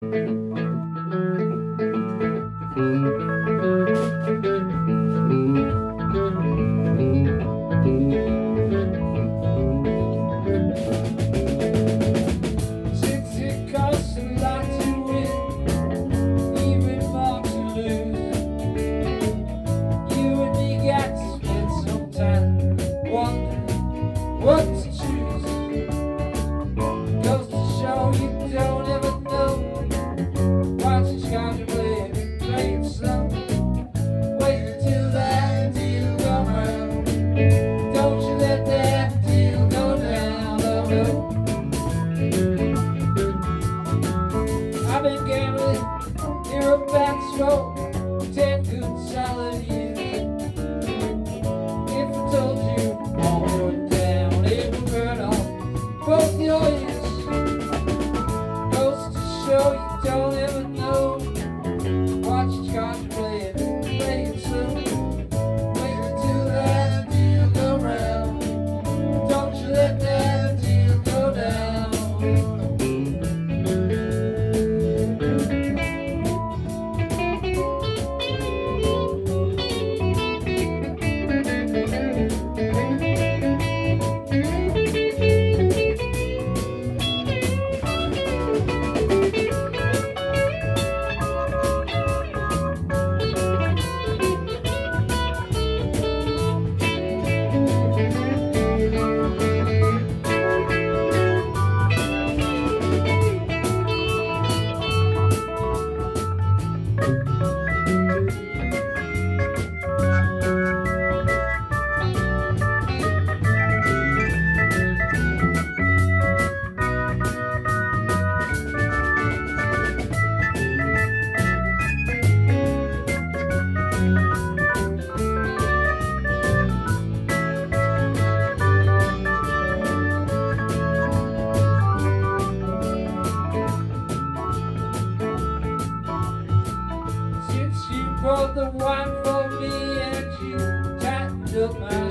What to choose goes to show you don't ever know. Watch each card you play it slow. Wait until that deal go round. Don't you let that deal go down the road. I've been gambling near a back road 10 good solid years. If I told you all were down, it would burn off both your ears. Goes to show you don't ever know. Watch each card you play it slow. Wait until that deal go round. Don't you let that deal go down. Since you poured the wine for me and you tightened up my